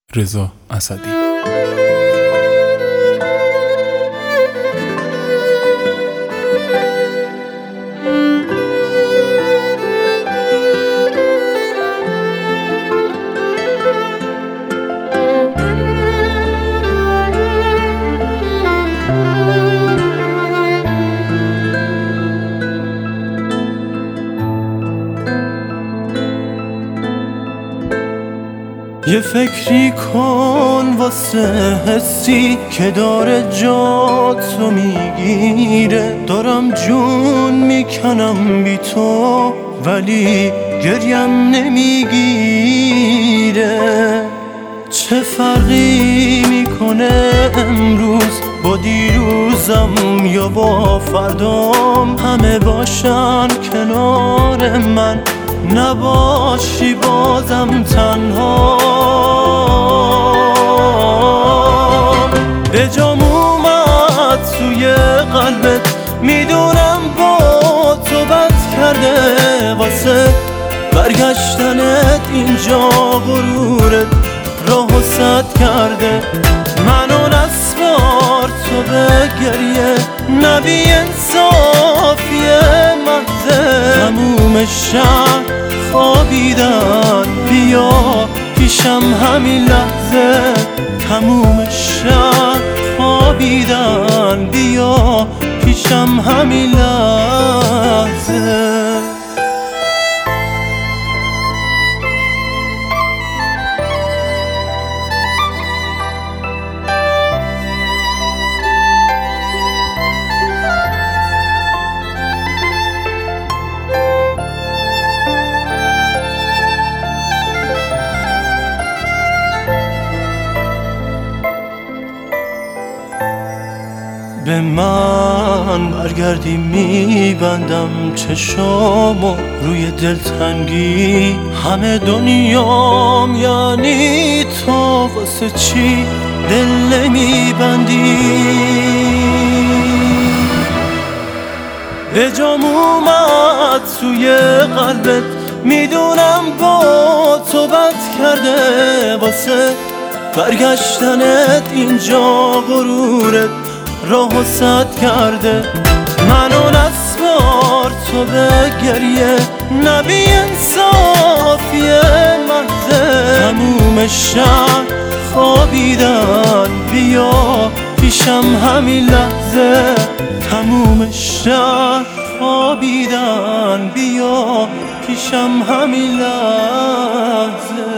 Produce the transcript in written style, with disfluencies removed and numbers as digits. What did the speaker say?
رضا اسدی. یه فکری کن واسه حسی که داره جاتو میگیره. دارم جون میکنم بی تو ولی گریم نمیگیره. چه فرقی میکنه امروز با دیروزم یا با فردام؟ همه باشن کنار من، نباشی بازم تنها. به جام اومد توی قلبت، میدونم با تو بد کرده. واسه برگشتنت اینجا غرورت راهو سد کرده. منو نسپار تو به گریه، نبی انصافیه محضه. تموم شب خوابیدن، بیا پیشم همین لحظه. تموم شب خوابیدن، بیا پیشم همین لحظه. به من برگردی میبندم چشامو روی دلتنگی. همه دنیام یعنی تو، واسه چی دل نمیبندی؟ به جام اومد توی قلبت، میدونم با تو بد کرده. واسه برگشتنت اینجا غرورت راهو سد کرده. منو نسپار تو به گریه، نبی انصافیه محضه. تموم شب خوابیدن، بیا پیشم همین لحظه. تموم شب خوابیدن، بیا پیشم همین لحظه.